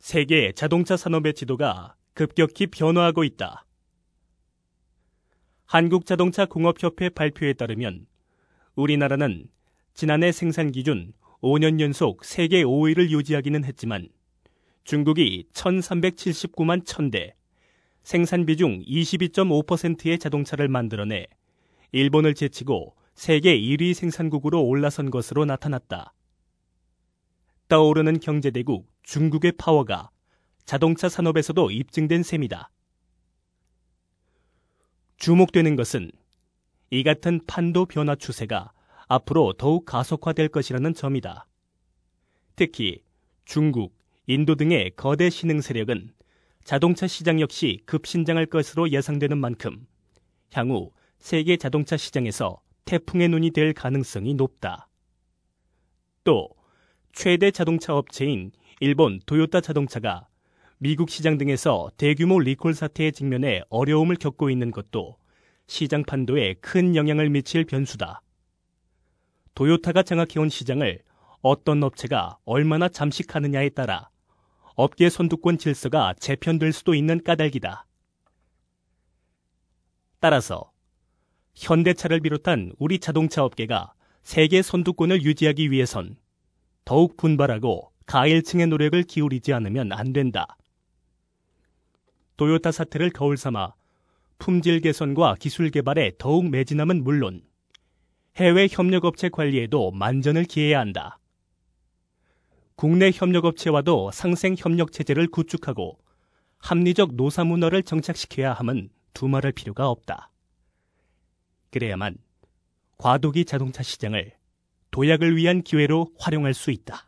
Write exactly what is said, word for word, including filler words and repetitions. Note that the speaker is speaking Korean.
세계 자동차 산업의 지도가 급격히 변화하고 있다. 한국자동차공업협회 발표에 따르면 우리나라는 지난해 생산 기준 오 년 연속 세계 오 위를 유지하기는 했지만 중국이 천삼백칠십구만 천 대, 생산 비중 이십이 점 오 퍼센트의 자동차를 만들어내 일본을 제치고 세계 일 위 생산국으로 올라선 것으로 나타났다. 떠오르는 경제대국 중국의 파워가 자동차 산업에서도 입증된 셈이다. 주목되는 것은 이 같은 판도 변화 추세가 앞으로 더욱 가속화될 것이라는 점이다. 특히 중국, 인도 등의 거대 신흥 세력은 자동차 시장 역시 급신장할 것으로 예상되는 만큼 향후 세계 자동차 시장에서 태풍의 눈이 될 가능성이 높다. 또 최대 자동차 업체인 일본 도요타 자동차가 미국 시장 등에서 대규모 리콜 사태에 직면해 어려움을 겪고 있는 것도 시장 판도에 큰 영향을 미칠 변수다. 도요타가 장악해온 시장을 어떤 업체가 얼마나 잠식하느냐에 따라 업계 선두권 질서가 재편될 수도 있는 까닭이다. 따라서 현대차를 비롯한 우리 자동차 업계가 세계 선두권을 유지하기 위해선 더욱 분발하고 가일층의 노력을 기울이지 않으면 안 된다. 도요타 사태를 거울 삼아 품질 개선과 기술 개발에 더욱 매진함은 물론 해외 협력업체 관리에도 만전을 기해야 한다. 국내 협력업체와도 상생 협력체제를 구축하고 합리적 노사 문화를 정착시켜야 함은 두말할 필요가 없다. 그래야만 과도기 자동차 시장을 도약을 위한 기회로 활용할 수 있다.